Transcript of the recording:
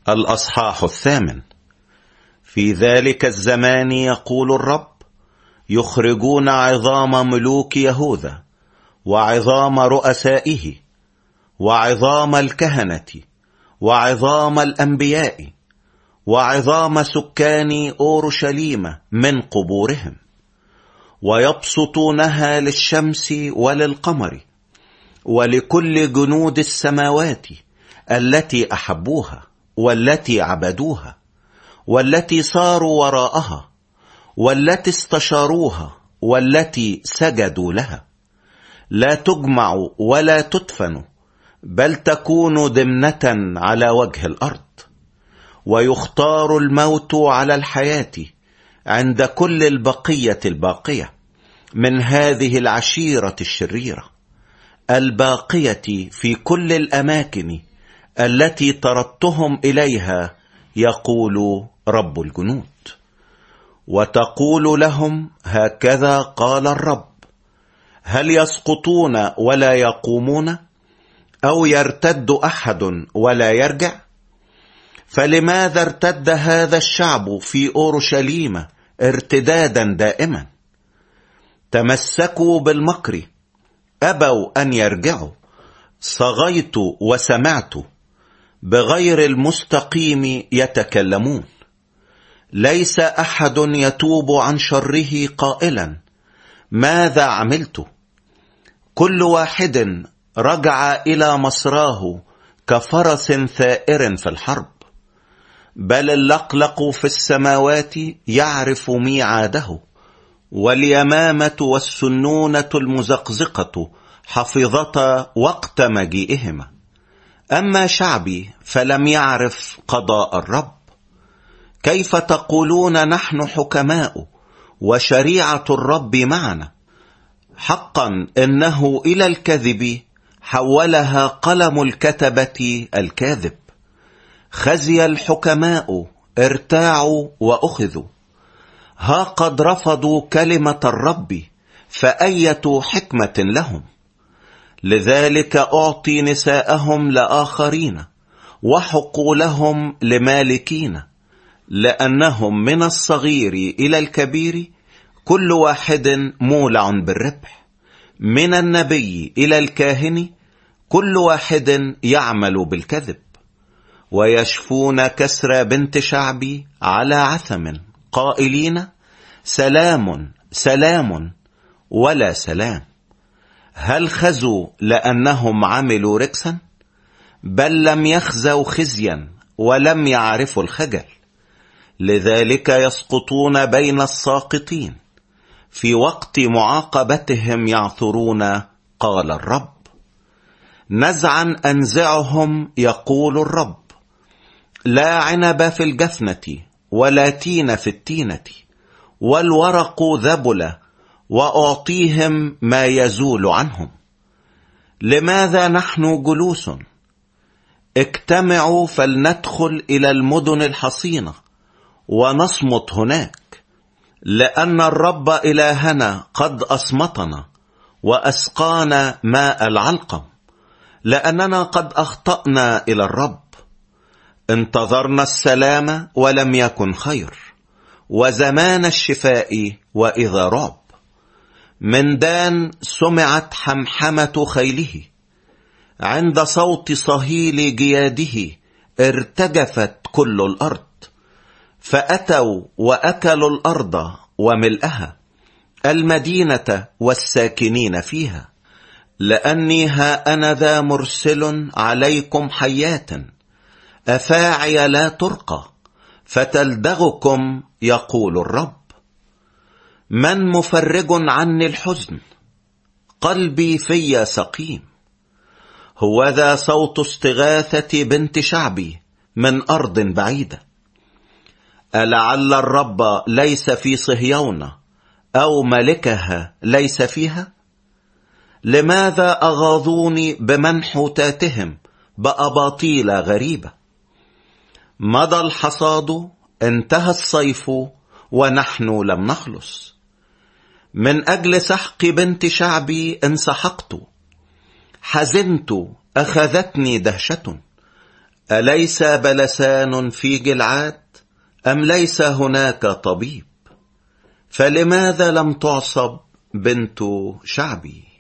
الأصحاح 8. في ذلك الزمان يقول الرب: يخرجون عظام ملوك يهوذا وعظام رؤسائه وعظام الكهنة وعظام الأنبياء وعظام سكان أورشليم من قبورهم، ويبسطونها للشمس وللقمر ولكل جنود السماوات التي أحبوها والتي عبدوها والتي صاروا وراءها والتي استشاروها والتي سجدوا لها. لا تجمع ولا تدفن، بل تكون ضمنة على وجه الأرض. ويختار الموت على الحياة عند كل البقية الباقية من هذه العشيرة الشريرة الباقية في كل الأماكن التي طردتهم إليها، يقول رب الجنود. وتقول لهم: هكذا قال الرب: هل يسقطون ولا يقومون، أو يرتد أحد ولا يرجع؟ فلماذا ارتد هذا الشعب في أورشليم ارتدادا دائما؟ تمسكوا بالمكر، أبوا أن يرجعوا. صغيت وسمعت، بغير المستقيم يتكلمون. ليس أحد يتوب عن شره قائلا: ماذا عملت؟ كل واحد رجع إلى مصراه كفرس ثائر في الحرب. بل اللقلق في السماوات يعرف ميعاده، واليمامة والسنونة المزقزقة حفظتا وقت مجيئهما. أما شعبي فلم يعرف قضاء الرب. كيف تقولون: نحن حكماء وشريعة الرب معنا؟ حقا إنه إلى الكذب حولها قلم الكتبة الكاذب. خزي الحكماء، ارتاعوا وأخذوا. ها قد رفضوا كلمة الرب، فأية حكمة لهم؟ لذلك أعطي نساءهم لآخرين وحقولهم لمالكين، لأنهم من الصغير إلى الكبير كل واحد مولع بالربح. من النبي إلى الكاهن كل واحد يعمل بالكذب. ويشفون كسر بنت شعبي على عثم، قائلين: سلام سلام، ولا سلام. هل خزوا لأنهم عملوا ركسا؟ بل لم يخزوا خزيا ولم يعرفوا الخجل. لذلك يسقطون بين الساقطين، في وقت معاقبتهم يعثرون، قال الرب. نزعا أنزعهم، يقول الرب. لا عنب في الجفنة ولا تين في التينة، والورق ذبل، وأعطيهم ما يزول عنهم. لماذا نحن جلوس؟ اجتمعوا فلندخل إلى المدن الحصينة ونصمت هناك. لأن الرب إلهنا قد أصمتنا وأسقانا ماء العلقم، لأننا قد أخطأنا إلى الرب. انتظرنا السلام ولم يكن خير، وزمان الشفاء وإذا رعب. من دان سمعت حمحمة خيله، عند صوت صهيل جياده ارتجفت كل الأرض. فأتوا وأكلوا الأرض وملئها، المدينة والساكنين فيها. لأني ها أنا ذا مرسل عليكم حيات، أفاعي لا ترقى، فتلدغكم، يقول الرب. من مفرج عني الحزن؟ قلبي في سقيم. هو ذا صوت استغاثة بنت شعبي من أرض بعيدة. ألعل الرب ليس في صهيون، أو ملكها ليس فيها؟ لماذا أغاظوني بمنحوتاتهم بأباطيل غريبة؟ مضى الحصاد، انتهى الصيف، ونحن لم نخلص. من أجل سحق بنت شعبي انسحقت، حزنت، أخذتني دهشة. أليس بلسان في جلعاد؟ أم ليس هناك طبيب؟ فلماذا لم تعصب بنت شعبي؟